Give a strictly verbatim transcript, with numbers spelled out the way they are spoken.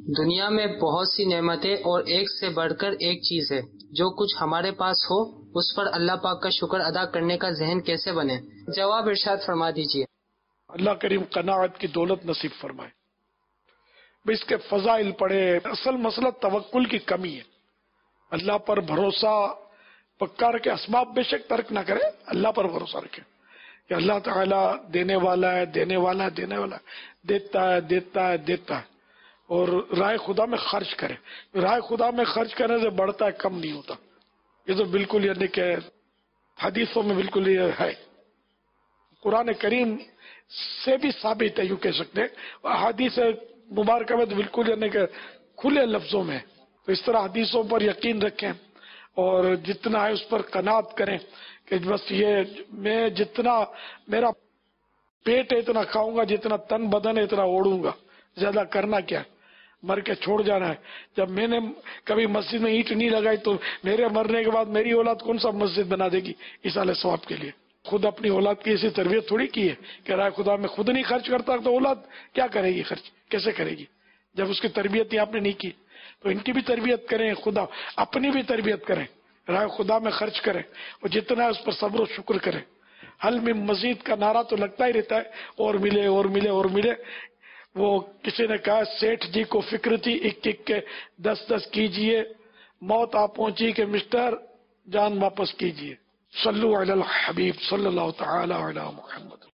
دنیا میں بہت سی نعمتیں اور ایک سے بڑھ کر ایک چیز ہے۔ جو کچھ ہمارے پاس ہو اس پر اللہ پاک کا شکر ادا کرنے کا ذہن کیسے بنے؟ جواب ارشاد فرما دیجیے۔ اللہ کریم قناعت کی دولت نصیب فرمائے۔ اس کے فضائل پڑھے۔ اصل مسئلہ توکل کی کمی ہے۔ اللہ پر بھروسہ پکا رکھے، اسباب بے شک ترک نہ کرے، اللہ پر بھروسہ رکھے کہ اللہ تعالیٰ دینے والا ہے، دینے والا ہے، دینے والا ہے، دیتا ہے دیتا ہے دیتا ہے، اور رائے خدا میں خرچ کرے۔ رائے خدا میں خرچ کرنے سے بڑھتا ہے، کم نہیں ہوتا۔ یہ تو بالکل یعنی کہ حدیثوں میں بالکل یہ ہے، قرآن کریم سے بھی ثابت ہے، یوں کہہ سکتے ہیں۔ حدیث مبارکہ میں تو بالکل یعنی کہ کھلے لفظوں میں، تو اس طرح حدیثوں پر یقین رکھیں اور جتنا ہے اس پر قناعت کریں کہ بس یہ میں جتنا میرا پیٹ ہے اتنا کھاؤں گا، جتنا تن بدن ہے اتنا اوڑوں گا، زیادہ کرنا کیا ہے، مر کے چھوڑ جانا ہے۔ جب میں نے کبھی مسجد میں اینٹ نہیں لگائی تو میرے مرنے کے بعد میری اولاد کون سا مسجد بنا دے گی ایصال ثواب کے لیے؟ خود اپنی اولاد کی ایسی تربیت تھوڑی کی ہے کہ رائے خدا میں خود نہیں خرچ کرتا تو اولاد کیا کرے گی؟ خرچ کیسے کرے گی جب اس کی تربیت ہی آپ نے نہیں کی؟ تو ان کی بھی تربیت کریں، خدا اپنی بھی تربیت کریں، رائے خدا میں خرچ کریں اور جتنا ہے اس پر صبر و شکر کریں۔ حل میں مزید کا نعرہ تو لگتا ہی رہتا ہے، اور ملے اور ملے اور ملے۔ وہ کسی نے کہا سیٹھ جی کو فکر تھی ایک ایک کے دس دس کیجئے، موت آ پہنچی کہ مسٹر جان واپس کیجئے۔ صلو علی الحبیب صلی اللہ تعالی علی محمد۔